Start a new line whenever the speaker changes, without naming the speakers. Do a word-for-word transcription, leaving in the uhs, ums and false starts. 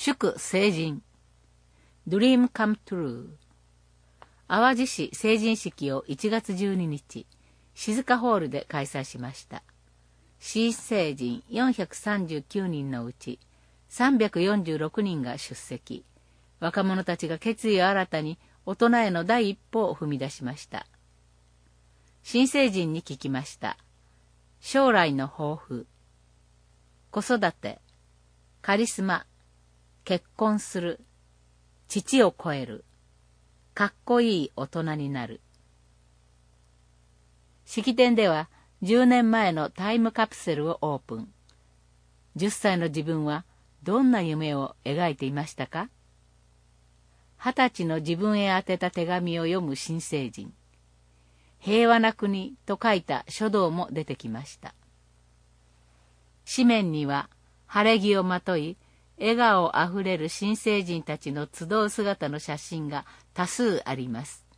祝成人 Dream Come True。 淡路市成人式をいちがつじゅうににち静かホールで開催しました。新成人よんひゃくさんじゅうきゅうにんのうちさんびゃくよんじゅうろくにんが出席。若者たちが決意を新たに大人への第一歩を踏み出しました。新成人に聞きました。将来の抱負、子育て、カリスマ、結婚する、父を超える、かっこいい大人になる。式典ではじゅうねんまえのタイムカプセルをオープン。じゅっさいの自分はどんな夢を描いていましたか？はたちの自分へ宛てた手紙を読む新成人。平和な国と書いた書道も出てきました。紙面には晴れ着をまとい、笑顔あふれる新成人たちの集う姿の写真が多数あります。